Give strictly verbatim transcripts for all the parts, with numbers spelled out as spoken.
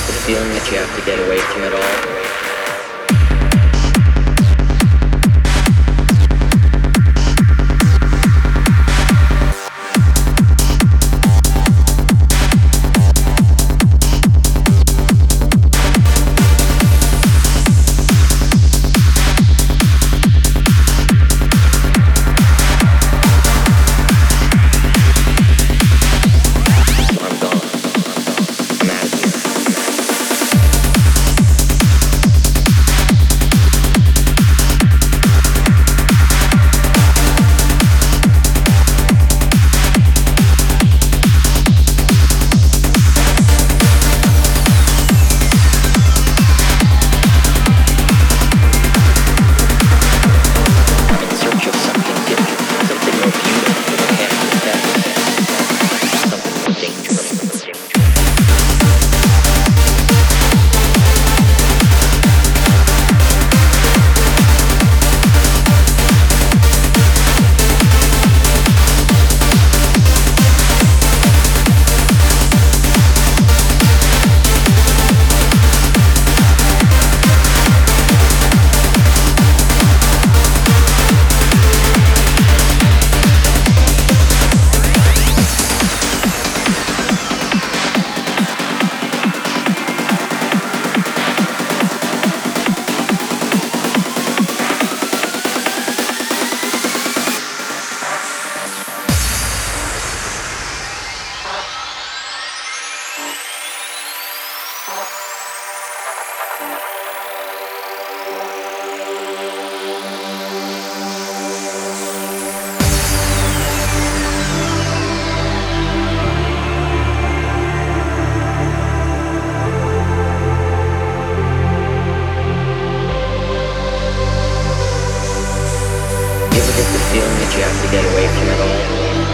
get the feeling that you have to get away from it all? Feeling that you have to get away from it all,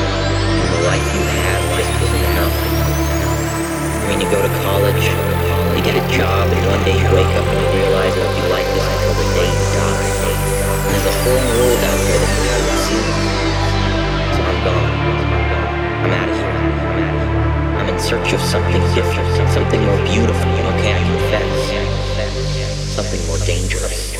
and the life you have just isn't enough. I mean, you go to college, you get a job, and one day you wake up and you realize it'll be like this until the day you die. And there's a whole world out there that you haven't seen. So I'm gone. I'm out of here. I'm in search of something different, something more beautiful, okay, I confess. Something more dangerous.